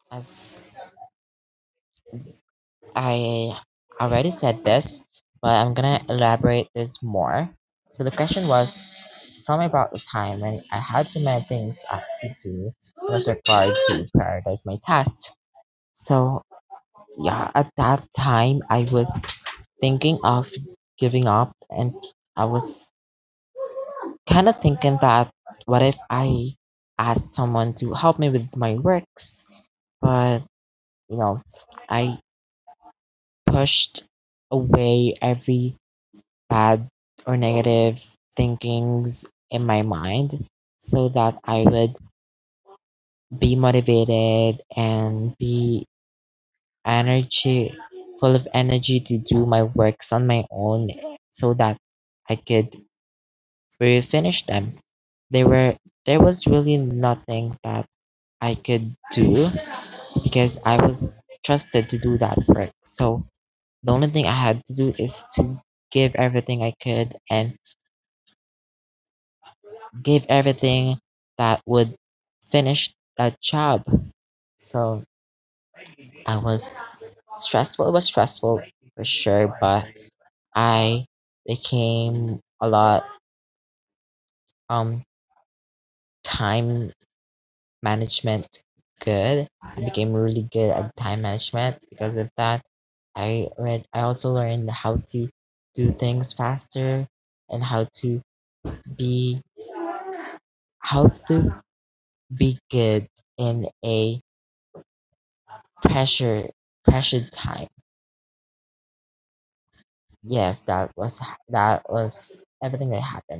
As I already said this, but I'm gonna elaborate this more. So the question was, tell me about the time when I had too many things I had to do and was required to prioritize my tasks. So yeah, at that time I was thinking of giving up, and I was kind of thinking that what if I asked someone to help me with my works, but you know, I pushed away every bad or negative thinkings in my mind so that I would be motivated and be energy full of energy to do my works on my own so that I could finish them. There was really nothing that I could do because I was trusted to do that work. So the only thing I had to do is to give everything I could and give everything that would finish that job. So I was stressful. It was stressful for sure, but I became a lot um time management good. I became really good at time management because of that. I also learned how to do things faster and be how to be good in a pressure pressured time. Yes, that was everything that happened.